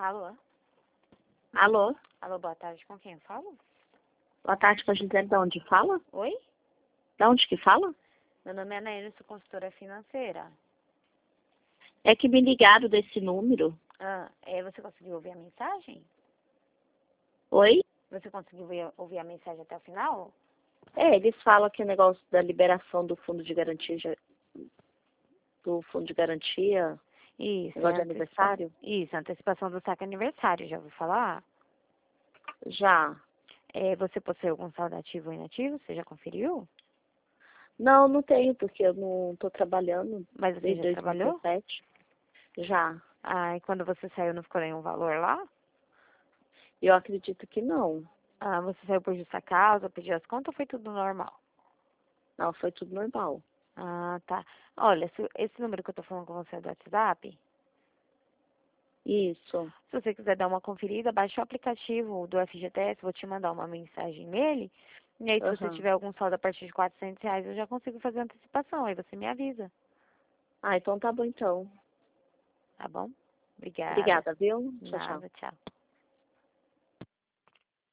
Alô? Alô? Alô, boa tarde. Com quem eu falo? Boa tarde, com a Gisele. De onde fala? Oi? De onde que fala? Meu nome é Anaína, sou consultora financeira. É que me ligaram desse número. Você conseguiu ouvir a mensagem? Oi? Você conseguiu ouvir a mensagem até o final? Eles falam que o negócio da liberação do fundo de garantia, do fundo de garantia, Isso, negócio de aniversário. Isso, antecipação do saque aniversário, já ouviu falar? Já. Você possui algum saldo ativo ou inativo? Você já conferiu? Não, não tenho, porque eu não estou trabalhando Mas você desde já trabalhou? 2017. Já. E quando você saiu não ficou nenhum valor lá? Eu acredito que não. Você saiu por justa causa, pediu as contas ou foi tudo normal? Não, foi tudo normal. Tá. Olha, esse número que eu tô falando com você é do WhatsApp, Isso. se você quiser dar uma conferida, baixa o aplicativo do FGTS, vou te mandar uma mensagem nele. E aí, se você Aham. tiver algum saldo a partir de R$ 400, eu já consigo fazer antecipação. Aí você me avisa, Então tá bom então. tá bom? Obrigada. Obrigada, viu? Tchau, tchau. Nada, tchau.